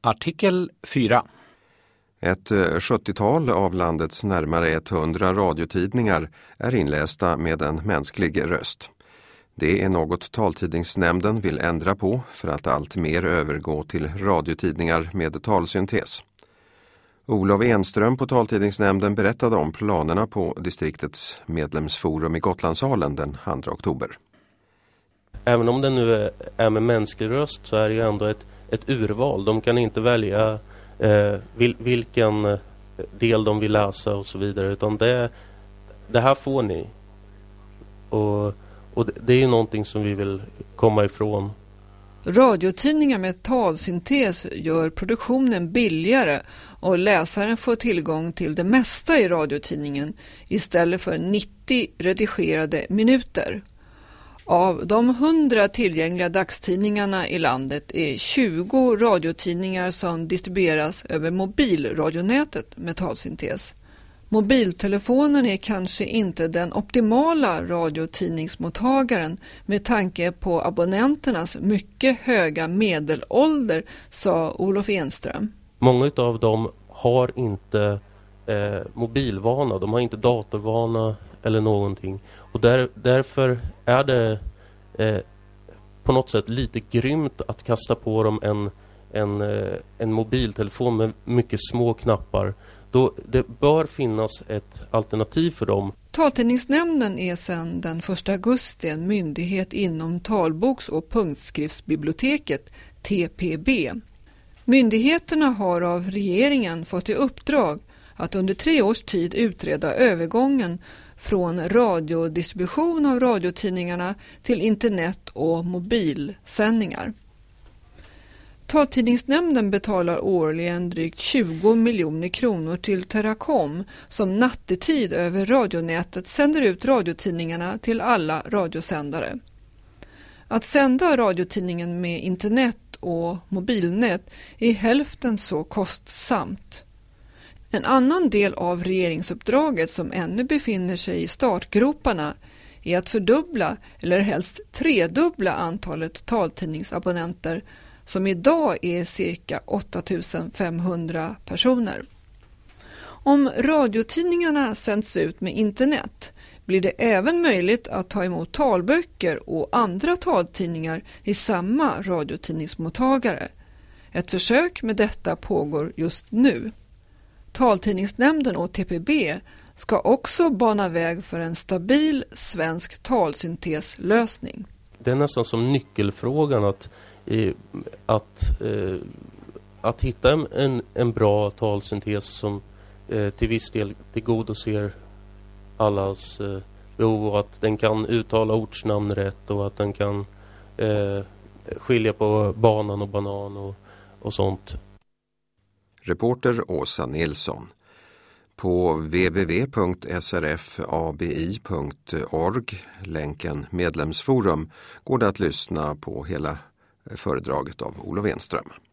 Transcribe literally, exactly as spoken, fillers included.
Artikel fyra. Ett sjuttiotal av landets närmare hundra radiotidningar är inlästa med en mänsklig röst. Det är något taltidningsnämnden vill ändra på för att allt mer övergå till radiotidningar med talsyntes. Olof Enström på taltidningsnämnden berättade om planerna på distriktets medlemsforum i Gotlandssalen den andra oktober. Även om det nu är med mänsklig röst så är det ju ändå ett, ett urval. De kan inte välja eh, vil, vilken del de vill läsa och så vidare, utan det, det här får ni. Och, och det är ju någonting som vi vill komma ifrån. Radiotidningar med talsyntes gör produktionen billigare och läsaren får tillgång till det mesta i radiotidningen istället för nittio redigerade minuter. Av de hundra tillgängliga dagstidningarna i landet är tjugo radiotidningar som distribueras över mobilradionätet med talsyntes. Mobiltelefonen är kanske inte den optimala radiotidningsmottagaren med tanke på abonnenternas mycket höga medelålder, sa Olof Enström. Många av dem har inte eh, mobilvana, de har inte datorvana eller någonting. Och där, därför är det eh, på något sätt lite grymt att kasta på dem en, en, eh, en mobiltelefon med mycket små knappar. Då det bör finnas ett alternativ för dem. Taltidningsnämnden är sedan den första augusti en myndighet inom talboks- och punktskriftsbiblioteket T P B. Myndigheterna har av regeringen fått i uppdrag att under tre års tid utreda övergången från radiodistribution av radiotidningarna till internet- och mobilsändningar. Taltidningsnämnden betalar årligen drygt tjugo miljoner kronor till Teracom som nattetid över radionätet sänder ut radiotidningarna till alla radiosändare. Att sända radiotidningen med internet och mobilnät är hälften så kostsamt. En annan del av regeringsuppdraget som ännu befinner sig i startgroparna är att fördubbla eller helst tredubbla antalet taltidningsabonnenter som idag är cirka åtta tusen femhundra personer. Om radiotidningarna sänds ut med internet blir det även möjligt att ta emot talböcker och andra taltidningar i samma radiotidningsmottagare. Ett försök med detta pågår just nu. Taltidningsnämnden och T P B ska också bana väg för en stabil svensk talsynteslösning. Det är nästan som nyckelfrågan att, att, att hitta en, en bra talsyntes som till viss del tillgodoser allas behov och att den kan uttala ortsnamn rätt och att den kan eh, skilja på banan och banan och, och sånt. Reporter Åsa Nilsson. På w w w punkt s r f a b i punkt org, länken medlemsforum, går det att lyssna på hela föredraget av Olof Enström.